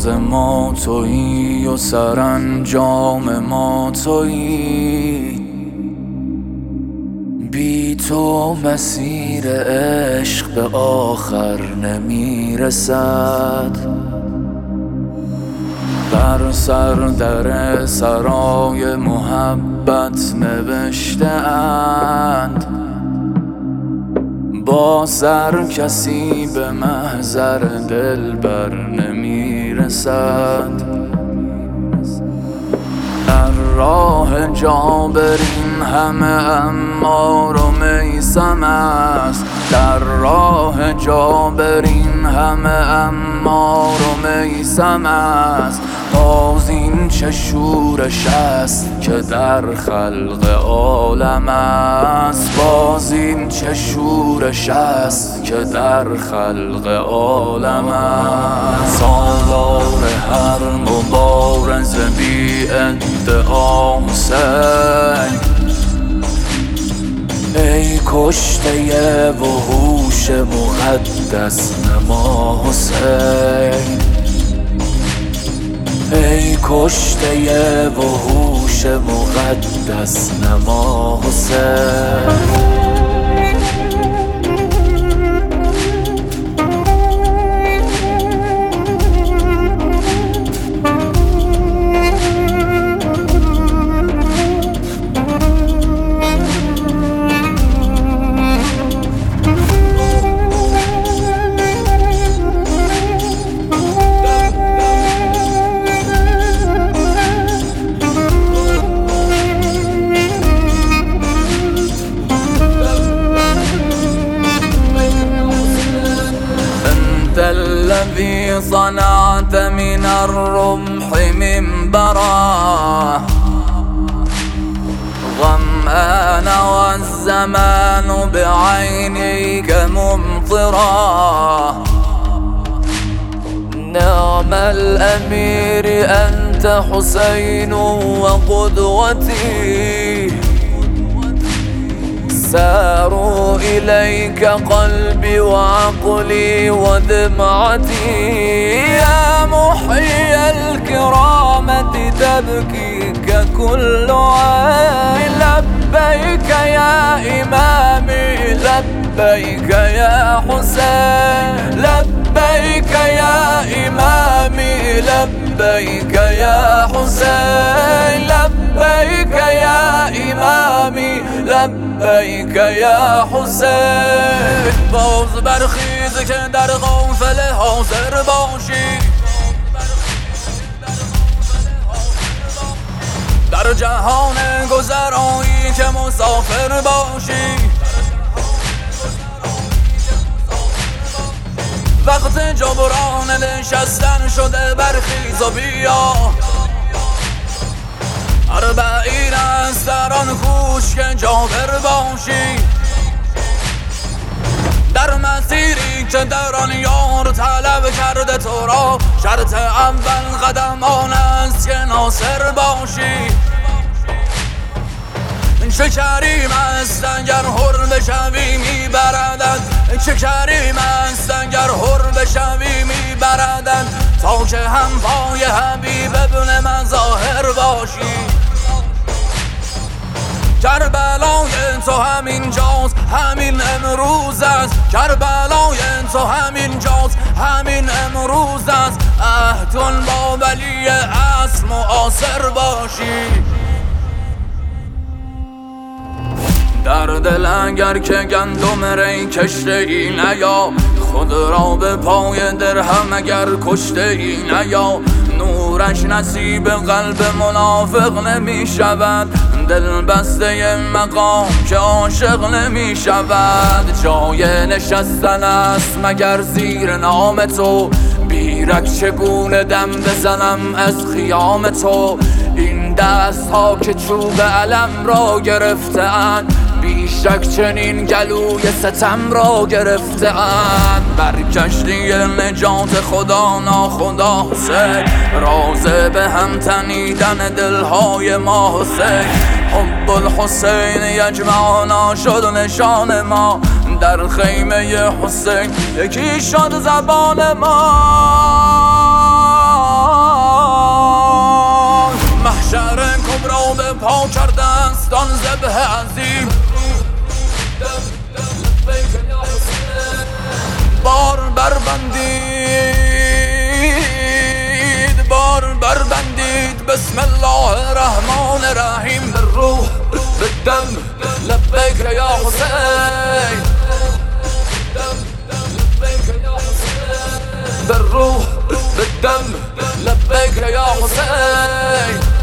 راز ما تویی و سرانجام ما تویی. بی تو مسیر عشق به آخر نمیرسد. بر سر در سرای محبت نوشته اند با سر کسی به محضر دلبر نمیرسد. در راه جابرین همه عمار و میثم است. در راه جابرین همه عمار و میثم است. باز این چه شورش است که در خلق عالم است. باز این چه شورش است که در خلق عالم است. سالار هر مبارز بی ادعا حسین، ای کشته وحوش مقدس نما حسین. ای کشته وحوش مقدس نما حسین. الذي صنعت من الرمح منبرا ظمآن والزمان بعينيك ممطرا. نعم الأمير أنت حسين وقدوتي، ساروا إليك قلبي وعقلي ودمعتي. يا محيي الكرامة تبكيك كل عين. لبيك يا إمامي لبيك يا حسين. لبيك يا إمامي لبيك يا حسين. لبيك يا إمامي لبیک یا حسین. باز برخیز که در قافله حاضر باشی، در جهان گذرایی که مسافر باشی. وقت جبران نشستن شده برخیز و بیا. اربعین است در آن کوش که جابر باشی. در مسیری که در آن یار طلب کرده تو را، شرط اول قدم آن است که ناصر باشی. چه کریم است اگر حر بشوی میبردد. چه کریم است اگر حر بشوی میبردد. تا که هم پای حبیب ابن مظاهر باشی. کربلای تو همین جاست همین امروز است. کربلای تو همین جاست همین امروز است. عهدون با ولی اصل معاصر باشی. در دل اگر که گندم ری کشته ای نیا، خود را به پای درهم اگر کشته ای نیا. نورش نصیب قلب منافق نمی شود. دل بسته مقام که عاشق نمی شود. جای نشستن است مگر زیر نام تو. بیرک چگونه دم بزنم از خیام تو. این دست ها که چوب علم را گرفته‌اند، بیشک چنین گلوی ستم را گرفته‌اند. بر کشتی نجات خدا ناخدا حسین، راز به هم تنیدن دلهای ما حسین. حب الحسین یجمعنا شد نشان ما. در خیمه حسین یکی شد زبان ما. بالدم لبيك يا حسين بالروح بالدم لبيك يا حسين